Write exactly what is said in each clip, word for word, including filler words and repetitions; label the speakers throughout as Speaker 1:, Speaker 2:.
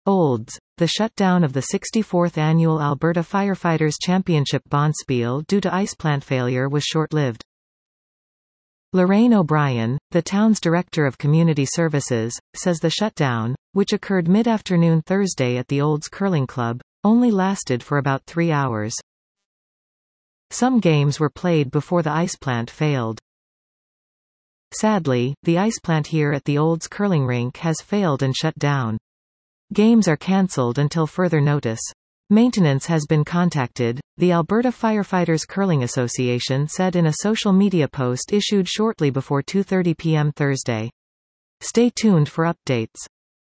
Speaker 1: Olds. The shutdown of the sixty-fourth annual Alberta Firefighters Championship Bonspiel due to ice plant failure was short-lived. Lorraine O'Brien, the town's Director of Community Services, says the shutdown, which occurred mid-afternoon Thursday at the Olds Curling Club, only lasted for about three hours. Some games were played before the ice plant failed. Sadly, the ice plant here at the Olds curling rink has failed and shut down. Games are cancelled until further notice. Maintenance has been contacted, the Alberta Firefighters Curling Association said in a social media post issued shortly before two thirty p m Thursday. Stay tuned for updates.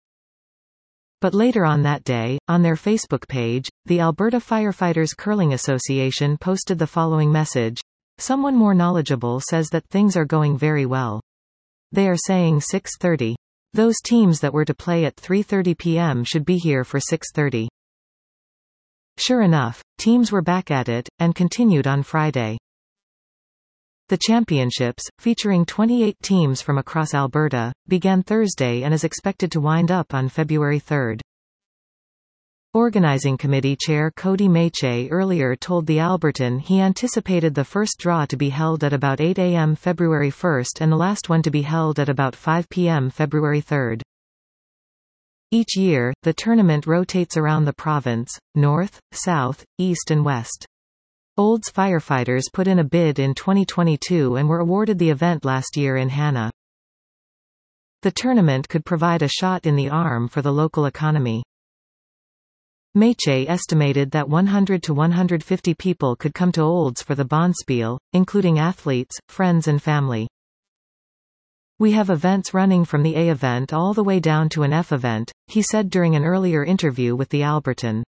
Speaker 1: But later on that day, on their Facebook page, the Alberta Firefighters Curling Association posted the following message. Someone more knowledgeable says that things are going very well. They are saying six thirty. Those teams that were to play at three thirty p m should be here for six thirty. Sure enough, teams were back at it, and continued on Friday. The championships, featuring twenty-eight teams from across Alberta, began Thursday and is expected to wind up on February third. Organizing Committee Chair Cody Mache earlier told the Albertan he anticipated the first draw to be held at about eight a m February first and the last one to be held at about five p m February third. Each year, the tournament rotates around the province, north, south, east and west. Olds firefighters put in a bid in twenty twenty-two and were awarded the event last year in Hanna. The tournament could provide a shot in the arm for the local economy. Mache estimated that one hundred to one hundred fifty people could come to Olds for the Bonspiel, including athletes, friends and family. We have events running from the A event all the way down to an F event, he said during an earlier interview with the Albertan.